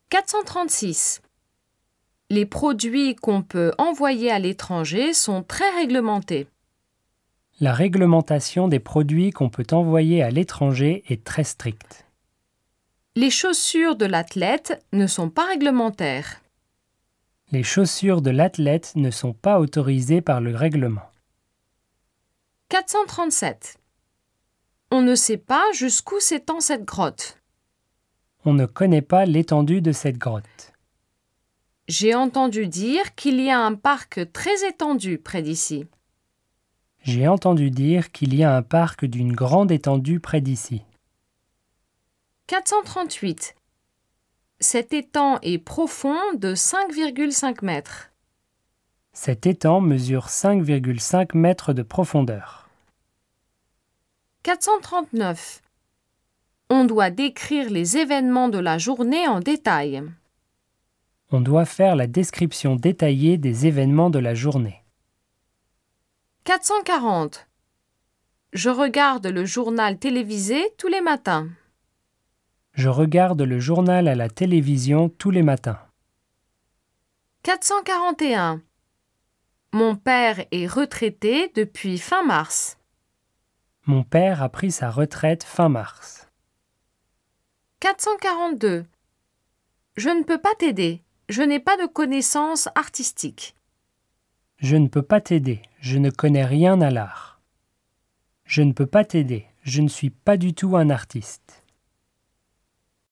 436. Les produits qu'on peut envoyer à l'étranger sont très réglementés. La réglementation des produits qu'on peut envoyer à l'étranger est très stricte. Les chaussures de l'athlète ne sont pas réglementaires. Les chaussures de l'athlète ne sont pas autorisées par le règlement. 437. On ne sait pas jusqu'où s'étend cette grotte. On ne connaît pas l'étendue de cette grotte. J'ai entendu dire qu'il y a un parc très étendu près d'ici. J'ai entendu dire qu'il y a un parc d'une grande étendue près d'ici. 438. Cet étang est profond de 5,5 mètres. Cet étang mesure 5,5 mètres de profondeur. 439. On doit décrire les événements de la journée en détail. On doit faire la description détaillée des événements de la journée. 440. Je regarde le journal télévisé tous les matins. Je regarde le journal à la télévision tous les matins. 441. Mon père est retraité depuis fin mars. Mon père a pris sa retraite fin mars. 442. Je ne peux pas t'aider. Je n'ai pas de connaissances artistiques. Je ne peux pas t'aider. Je ne connais rien à l'art. Je ne peux pas t'aider. Je ne suis pas du tout un artiste.